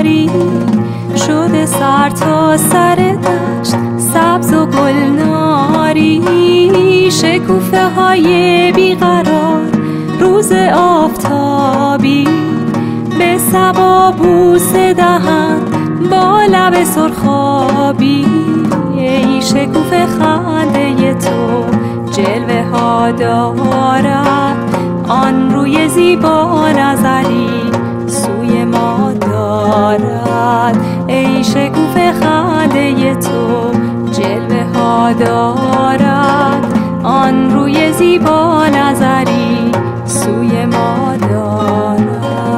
بهاری شده سر تا سر دشت سبز و گلناری، شکوفه های بیقرار روز آفتابی به صبا بوسه دهند با لب سرخابی. ای شکوفه خنده تو جلوه ها دارد، آن روی زیبا نظری سوی ما دارد. ای شکوفه خنده تو جلوه ها دارد، آن روی زیبا نظری سوی ما دارد.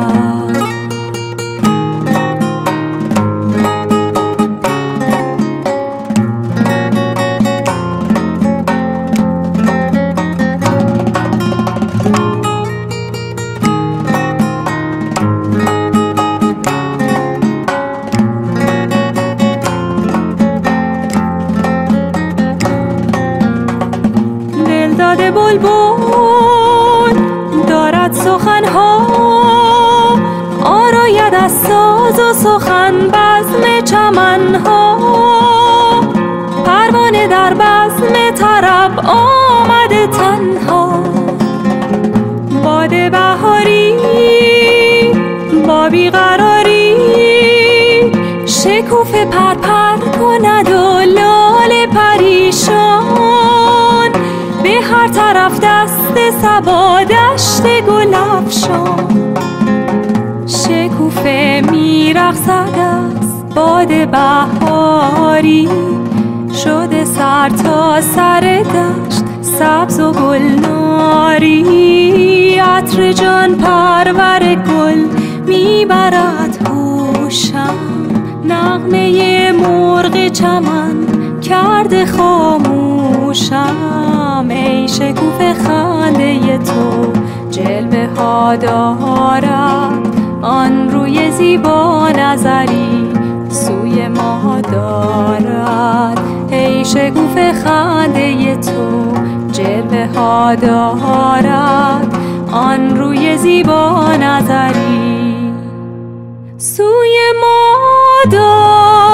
دلداد بلبل دارد سخنها، آراید از ساز و سخن بزم چمنها. پروانه در بزم طرب آمده تنها، باد بهاری با بیقراری شکوفه پرپر کند و لاله پریشان. به هر طرف دست صبا دشت گل افشان، شکوفه میرقصد از باد بهاری شده سر تا سر دشت سبز و گلناری. عطر جان پرور گل میبرد هوشم، نغمه مرغ چمن کرده خاموشم. ای شکوفه خنده تو جلوه ها دارد، آن روی زیبا نظری سوی ما دارد. ای شکوفه خنده تو جلوه ها دارد، آن روی زیبا نظری سوی ما دارد.